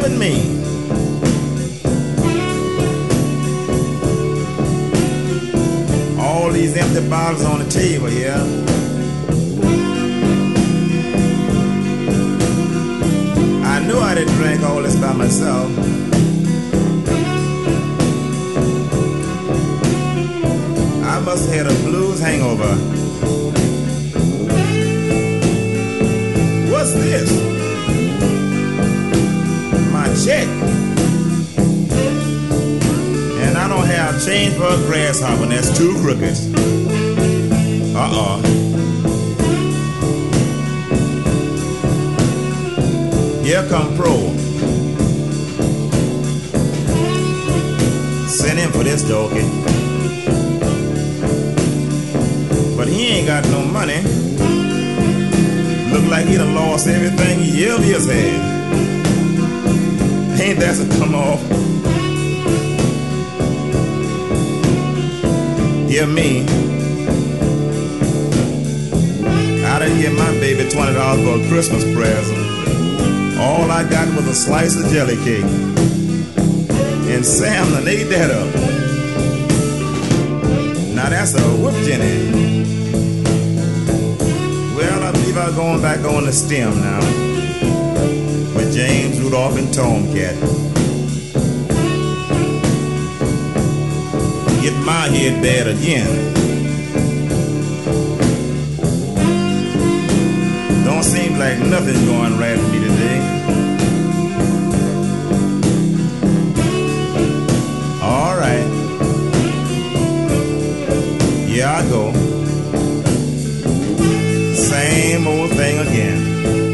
with me. All these empty bottles on the table here. I knew I didn't drink all this by myself. I must have had a blues hangover. What's this? My check. And I don't have change for a grasshopper, and that's 2 crooked. Here come Pro. Send him for this donkey. But he ain't got no money. Look like he done lost everything he ever has had. Ain't that a come off? Hear me. I done give my baby $20 for a Christmas present. All I got was a slice of jelly cake. And Sam done ate that up. Now that's a whip Jenny. Well, I believe I'm going back on the stem now with James, Rudolph, and Tomcat. Get my head bad again. Don't seem like nothing's going right with me today. All right. Here I go. Same old thing again.